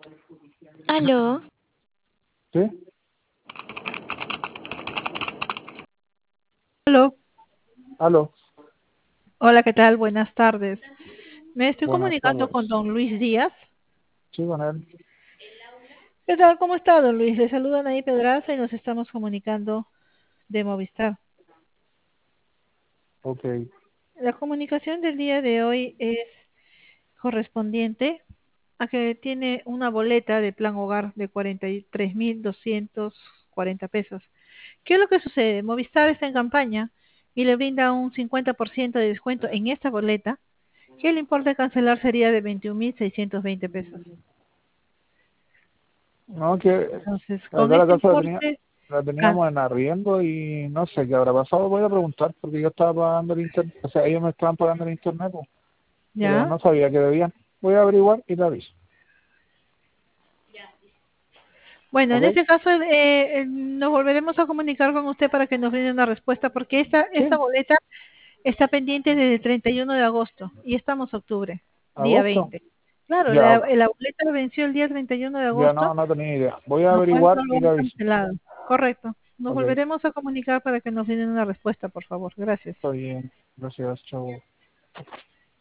Aló, ¿Sí? Aló. Aló, Hola, ¿qué tal? Buenas tardes. Me estoy buenas comunicando con tardes. don Luis Díaz. Sí, con él. ¿Qué tal? ¿Cómo está, don Luis? Le saludan ahí Pedraza y nos estamos comunicando de Movistar. Ok. La comunicación del día de hoy es correspondiente a que tiene una boleta de plan hogar de 43.240 pesos. ¿Qué es lo que sucede? Movistar está en campaña y le brinda un 50% de descuento en esta boleta, que el importe a cancelar sería de 21.620 pesos. No, que Entonces, con acá la este casa importe, la can- teníamos en arriendo y no sé qué habrá pasado. Voy a preguntar porque yo estaba pagando el internet. O sea, ellos me estaban pagando el internet, pues, pero ¿ya? no sabía que debían. Voy a averiguar y te aviso. Bueno, en ¿Ok? este caso nos volveremos a comunicar con usted para que nos brinde una respuesta, porque esta Sí, boleta está pendiente desde el 31 de agosto y estamos octubre, día agosto. 20. Claro, Ya, la boleta venció el día 31 de ya agosto, no tenía idea. Voy a no fue averiguar y te algo aviso. cancelado. Correcto. Nos Ok, volveremos a comunicar para que nos brinden una respuesta, por favor. Gracias. está bien. Gracias, chao.